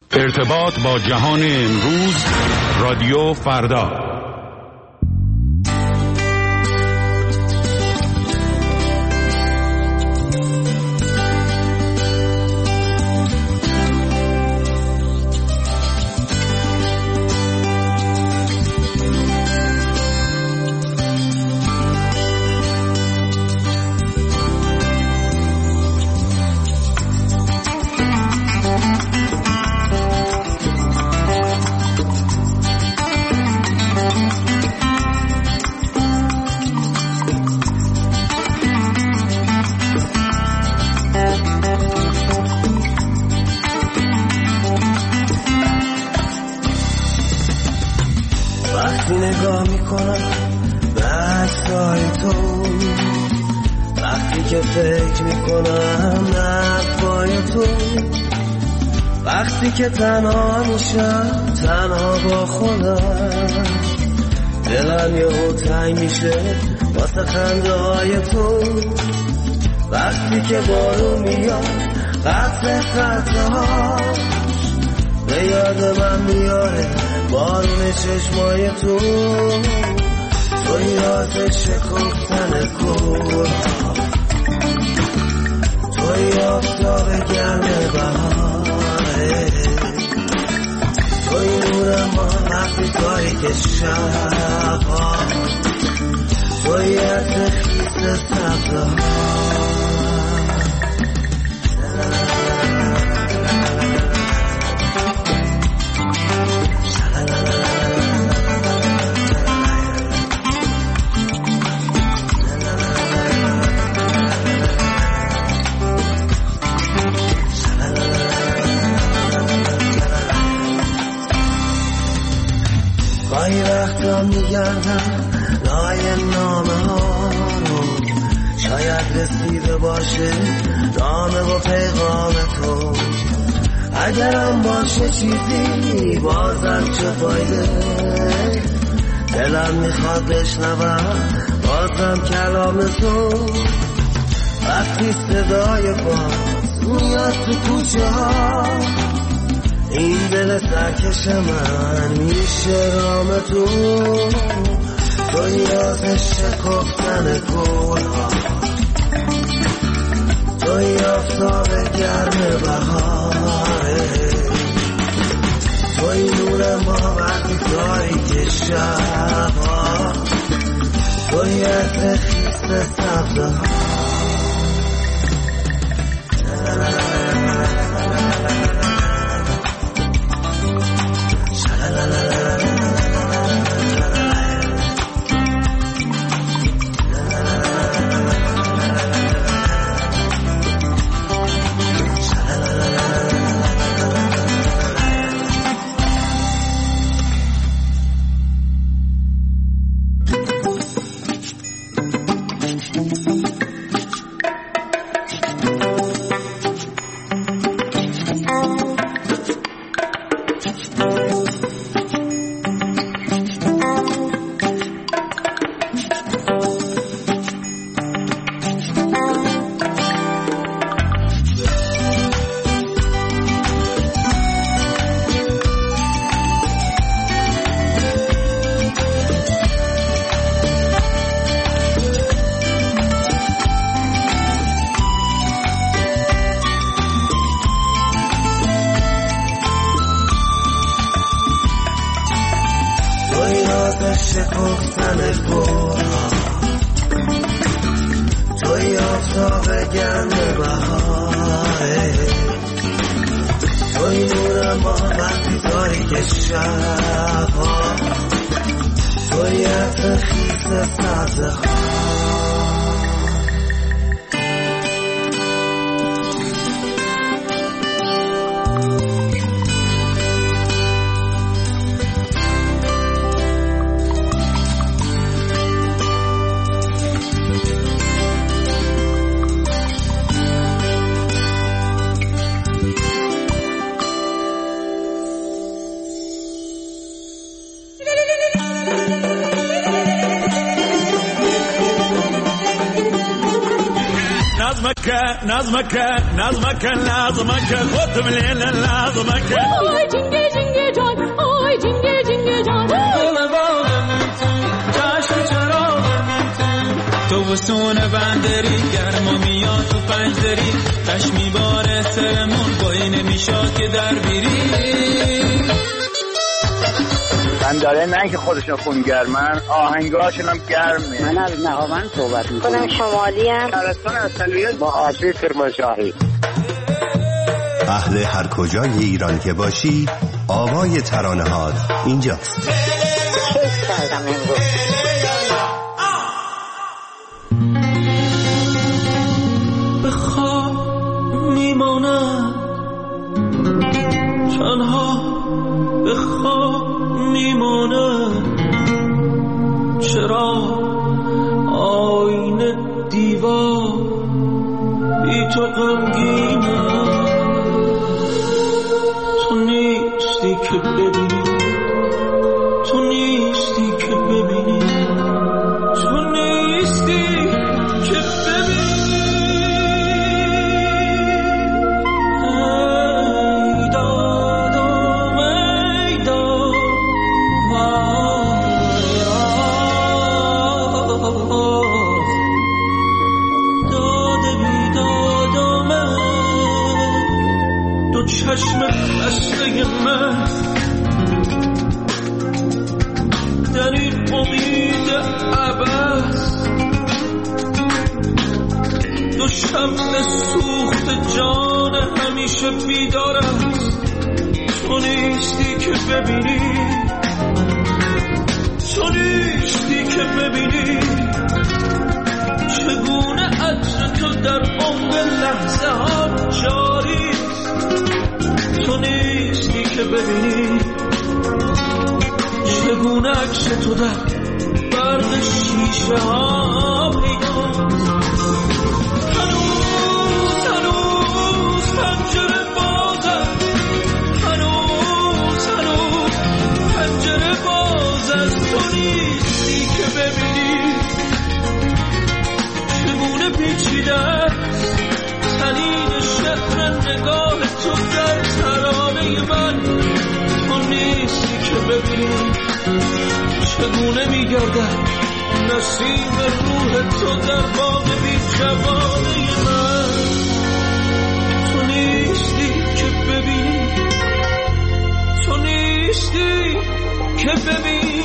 ارتباط با جهان امروز، رادیو فردا. که تنها میشم، تنها با خودم، دلم یهو تنگ میشه واسه خنده های تو. وقتی که بارون میاد قطره ها به یاد من میاره بارون چشمای تو. توی آتش شکفتن گل‌ها، توی آفتاب گرم بهاره، توی نور ما وقتی تاریک شب‌ها، توی عطر خیس سبزه‌ها. گاهی وقتا میگردم لای نامه ها رو، شاید رسیده باشه نامه و پیغام تو. اگرم باشه چیزی بازم چه فایده، دلم میخواد بشنوم بازم کلام تو. وقتی صدای باز میاد تو کوچه ها، این دل سرکش من میشه رام تو. توی آتش شکفتن گل‌ها، توی آفتاب گرم بهاره، توی نور ما وقتی تاریک شب‌ها، توی عطر خیس سبزه‌ها. نظمك خودم لیل نظمک آی جنگه جنگه جان آی جنگه جنگه جان چشم چراغم تو وسونه بندری گرما میاد تو پنجدری چشمی باره سرمون بایی نمیشاد که در بیری بنداره نه که خودشون خونگرمن آهنگاشون هم گرمه. من از نهاوند صحبت میکنم. خودم شمالی ام. شهرستان اصلیت با آسی کرمانشاهی. اهل هر کجای ایران که باشی آوای ترانه هات اینجاست. کیف کردم امروز. بخواب میمانم تنها بخواب میمانم چرا آینه دیوار بی تو غمگینم تو نیستی که ببینی تو نیستی که ببینی تو نیستی که ببینی چشم بسته من در این امید عبث دو شمع سوخت جان همیشه بیدار است تو نیستی که ببینی تو نیستی که ببینی چگونه عطر تو در عمق لحظه ها جاری تو نیستی که ببینی چگونه عکس تو در برق شیشه ها پیداست هنوز پنجره بازم هنوز پنجره باز است تو نیستی که ببینی چگونه پیچیده است تنین شعر نگاه تو در ترانه من تو نیستی که ببینی چگونه میگردد نسیم روح تو در باغ بی جوانه من تو نیستی که ببینی تو نیستی که ببینی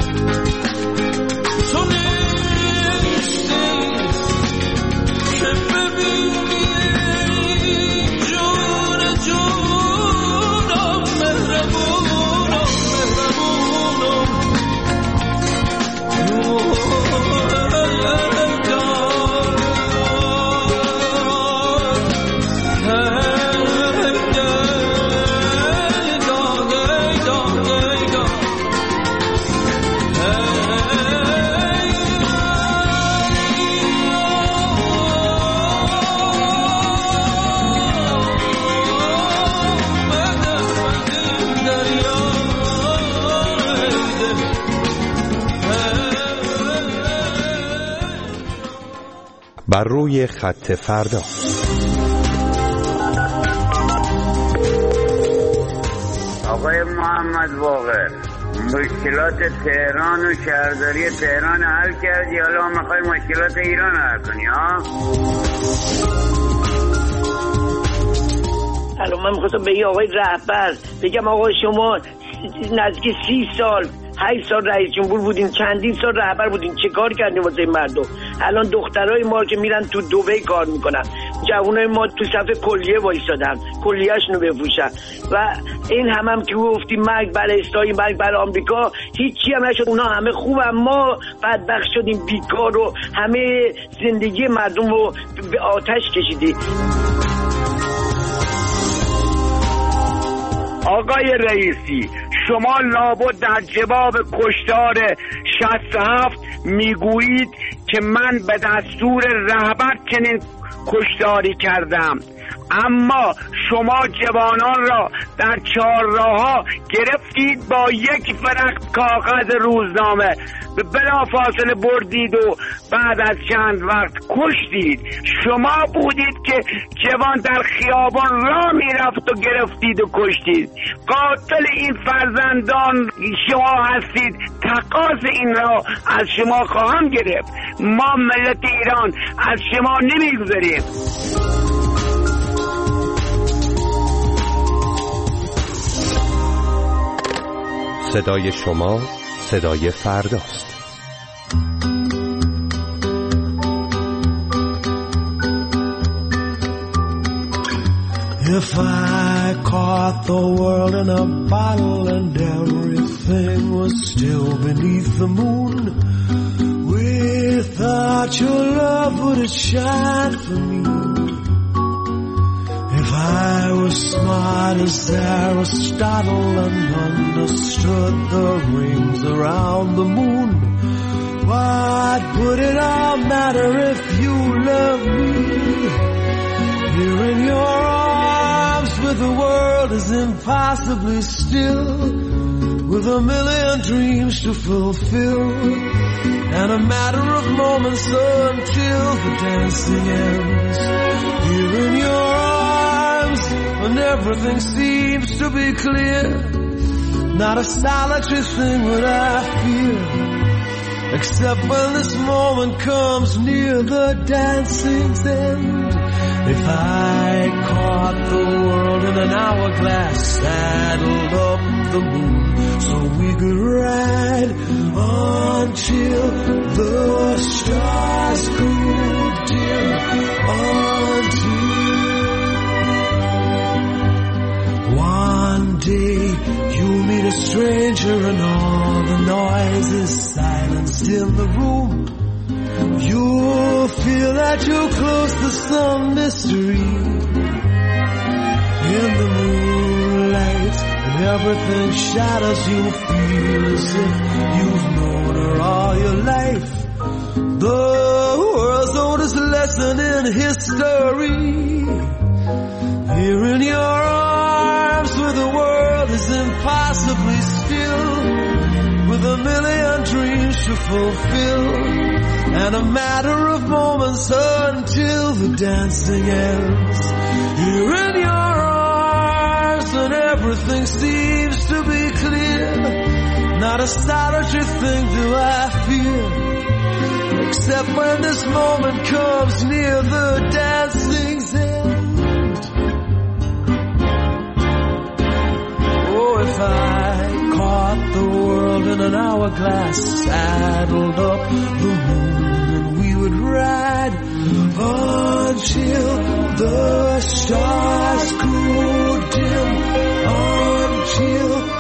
to بر روی خط فردا. آقای محمد باقر، مشکلات تهران و شهرداری تهران حل کردی، حالا میخوای مشکلات ایران حل کنی ها؟ الان من میخواستم به این آقای رهبر بگم آقا شما نزدیک 30 سال 8 سال رئیس جمهور بودین، چندین سال رهبر بودین، چه کار کردین واسه مردم؟ الان دخترای ما که میرن تو دبی کار میکنن، جوانای ما تو صف کلیه وایسادن کلیه‌شونو بفروشن و این هم که گفتیم مرگ بر اسرائیل مرگ بر آمریکا، هیچی هم نشد. اونا همه خوبن، ما بدبخت شدیم، بیکار و همه زندگی مردم رو به آتش کشیدیم. آقای رئیسی، شما لابد در جواب کشتار 67 میگویید که من به دستور رهبر چنین کشتاری کردم، اما شما جوانان را در چهارراه‌ها گرفتید، با یک فرق کاغذ روزنامه به بلافاصله بردید و بعد از چند وقت کشتید. شما بودید که جوان در خیابان راه میرفت و گرفتید و کشتید. قاتل این فرزندان شما هستید. تقاض این را از شما خواهم گرفت. ما ملت ایران از شما نمیگذاریم. صدای شما صدای فرداست. If I caught the world in a bottle and everything was still beneath the moon, without your love would it shine for me? If I was smart as Aristotle and understood the rings around the moon, what would it all matter if you loved me? Here in your arms with the world is impossibly still, with a million dreams to fulfill, and a matter of moments until the dancing ends. Here in your arms when everything seems to be clear, not a solitary thing would I fear, except when this moment comes near the dancing's end. If I caught the world in an hourglass, saddled up the moon so we could ride until the stars grew dim, until one day you meet a stranger and all the noise is silenced in the room. You'll feel that you're close to some mystery. In the moonlight, when everything shadows, you'll feel as if you've known her all your life. The world's oldest lesson in history. Here in your arms where the world is impossibly still, with a million dreams to fulfill, and a matter of moments until the dancing ends. Here in your arms when everything seems to be clear, not a solitary thing do I fear, except when this moment comes near the dancing's end. Oh, if I caught the world in an hourglass, saddled up the moon, would ride until the stars grew dim, until